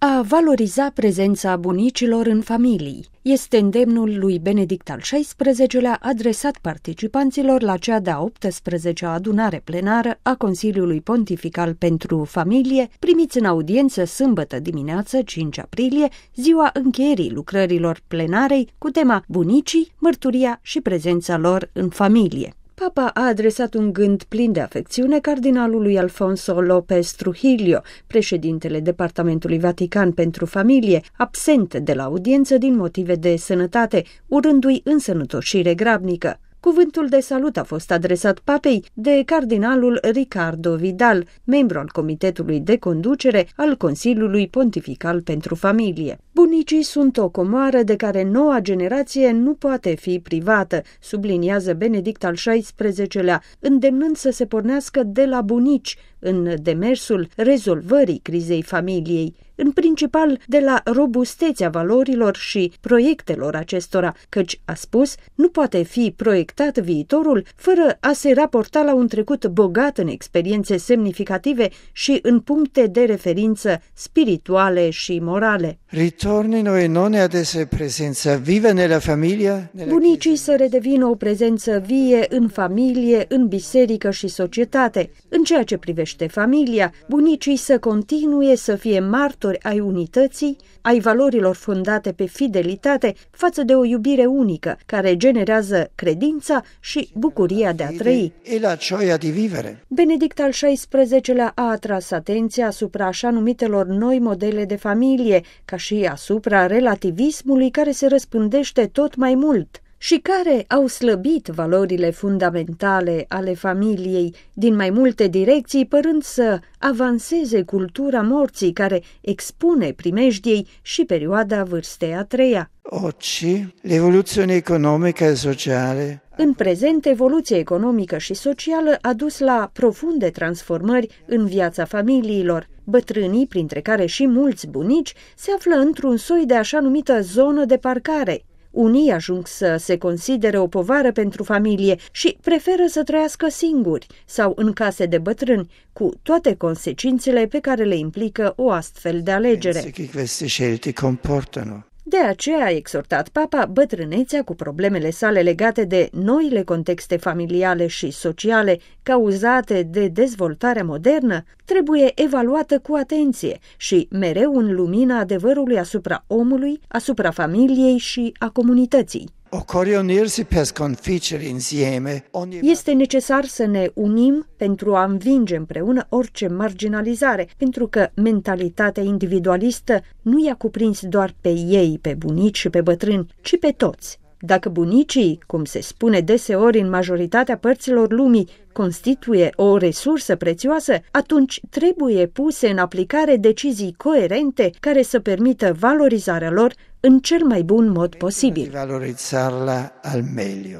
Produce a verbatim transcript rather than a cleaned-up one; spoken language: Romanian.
A valoriza prezența bunicilor în familii este îndemnul lui Benedict al șaisprezecelea adresat participanților la cea de-a optsprezecea adunare plenară a Consiliului Pontifical pentru Familie, primiți în audiență sâmbătă dimineață, cinci aprilie, ziua încheierii lucrărilor plenarei cu tema Bunicii, mărturia și prezența lor în familie. Papa a adresat un gând plin de afecțiune cardinalului Alfonso López Trujillo, președintele Departamentului Vatican pentru Familie, absent de la audiență din motive de sănătate, urându-i însănătoșire grabnică. Cuvântul de salut a fost adresat papei de cardinalul Ricardo Vidal, membru al Comitetului de Conducere al Consiliului Pontifical pentru Familie. Bunicii sunt o comoară de care noua generație nu poate fi privată, subliniază Benedict al șaisprezecelea, îndemnând să se pornească de la bunici în demersul rezolvării crizei familiei, în principal de la robustețea valorilor și proiectelor acestora, căci, a spus, nu poate fi proiectat viitorul fără a se raporta la un trecut bogat în experiențe semnificative și în puncte de referință spirituale și morale. Ritornino e non ad essere presenza viva nella famiglia. Bunicii să redevină o prezență vie în familie, în biserică și societate. În ceea ce privește familia, bunicii să continue să fie martori ai unității, ai valorilor fondate pe fidelitate față de o iubire unică, care generează credința și bucuria de a trăi. E la gioia di vivere. Benedict al șaisprezecelea a atras atenția asupra așa numitelor noi modele de familie, ca și asupra relativismului care se răspândește tot mai mult și care au slăbit valorile fundamentale ale familiei din mai multe direcții, părând să avanseze cultura morții care expune primejdiei și perioada vârstei a treia. Oggi l'evoluzione economica e sociale. În prezent, evoluția economică și socială a dus la profunde transformări în viața familiilor. Bătrânii, printre care și mulți bunici, se află într-un soi de așa numită zonă de parcare. Unii ajung să se considere o povară pentru familie și preferă să trăiască singuri sau în case de bătrâni, cu toate consecințele pe care le implică o astfel de alegere. De aceea a exhortat Papa bătrânețea cu problemele sale legate de noile contexte familiale și sociale cauzate de dezvoltarea modernă trebuie evaluată cu atenție și mereu în lumina adevărului asupra omului, asupra familiei și a comunității. Este necesar să ne unim pentru a învinge împreună orice marginalizare, pentru că mentalitatea individualistă nu i-a cuprins doar pe ei, pe bunici și pe bătrâni, ci pe toți. Dacă bunicii, cum se spune deseori în majoritatea părților lumii, constituie o resursă prețioasă, atunci trebuie puse în aplicare decizii coerente care să permită valorizarea lor în cel mai bun mod posibil. Valorizarla al meglio.